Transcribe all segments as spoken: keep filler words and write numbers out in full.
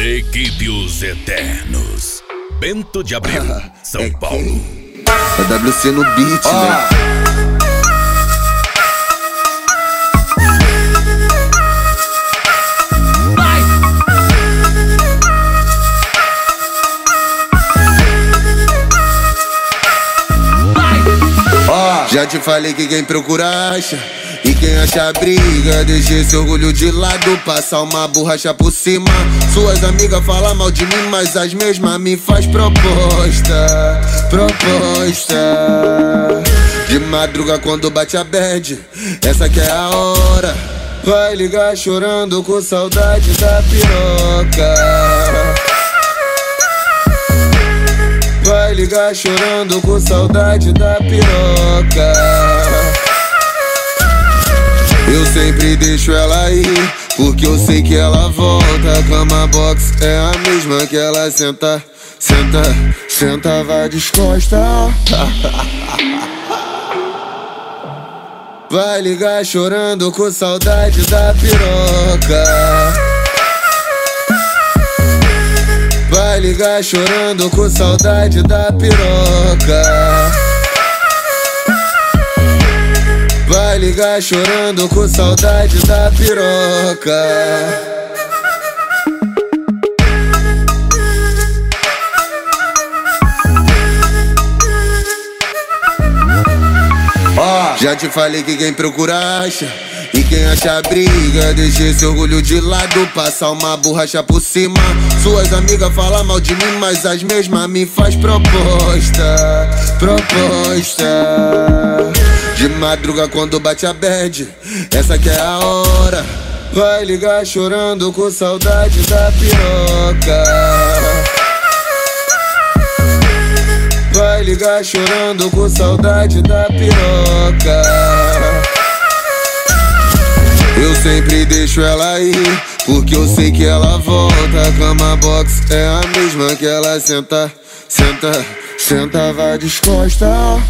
Equipe Os Eternos. Bento de Abril, São é Paulo. É W C no beat, oh, né? Já te falei que quem procura acha, e quem acha briga, deixa esse orgulho de lado, passar uma borracha por cima. Suas amigas falam mal de mim, mas as mesmas me faz proposta, proposta. De madruga quando bate a bad, essa que é a hora. Vai ligar chorando com saudade da piroca. Vai ligar chorando com saudade da piroca. Eu sempre deixo ela ir, porque eu sei que ela volta. A cama box é a mesma que ela senta, senta, senta, vai descosta. Vai ligar chorando com saudade da piroca. Vai ligar chorando com saudade da piroca. Vai ligar chorando com saudade da piroca. Já te falei que quem procura acha, e quem acha briga, deixa esse orgulho de lado, passar uma borracha por cima. Suas amigas falam mal de mim, mas as mesmas me faz proposta, proposta. De madruga quando bate a bad, essa que é a hora. Vai ligar chorando com saudade da piroca. Vai ligar chorando com saudade da piroca. Eu sempre deixo ela ir, porque eu sei que ela volta. A cama box é a mesma que ela senta, senta, senta, vai descosta.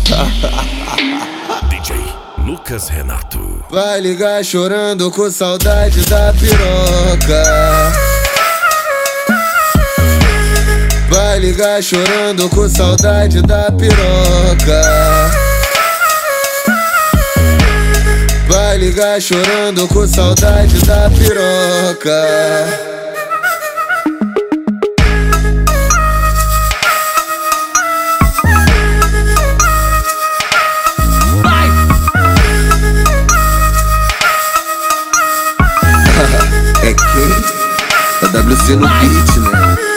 D J Lucas Renato. Vai ligar chorando com saudade da piroca. Vai ligar chorando com saudade da piroca. Vai ligar chorando com saudade da piroca. É quem? É W C no beat, né?